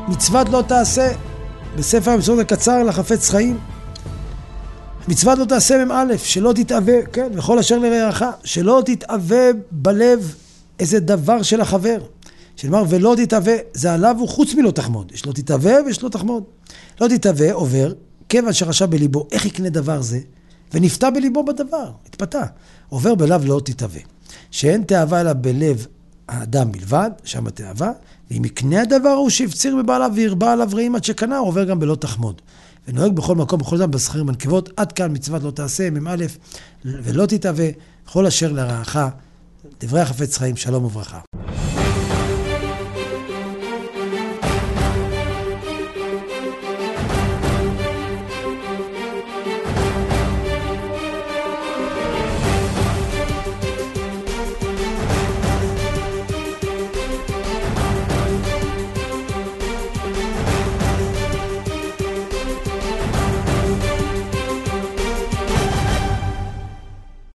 מצוות לא תעשה, בספר המצוות הקצר לחפץ חיים. מצוות לא תעשה מ"א, שלא תתאווה, כן, וכל אשר לרעך, שלא תתאווה בלב איזה דבר של החבר. שנאמר, ולא תתאווה, זה עליו הוא חוץ מלא תחמוד. יש לו תתאווה ויש לו תחמוד. לא תתאווה עובר, כיוון שחשב בליבו, איך יקנה דבר זה? ונפתה בליבו בדבר, התפתה. עובר בלב לא תתאווה. שאין תאווה אלא בלב האדם בלבד, שם התאווה, ואם יקנה הדבר הוא שהפציר בבעליו וירבה עליו רעים עד שקנה, הוא עובר גם בלא תחמוד. ונוהג בכל מקום, בכל זמן, בשכר מנקבות, עד כאן מצוות לא תעשה, מ"א, ולא תתאווה, כל אשר לרעך, דברי החפץ חיים, שלום וברכה.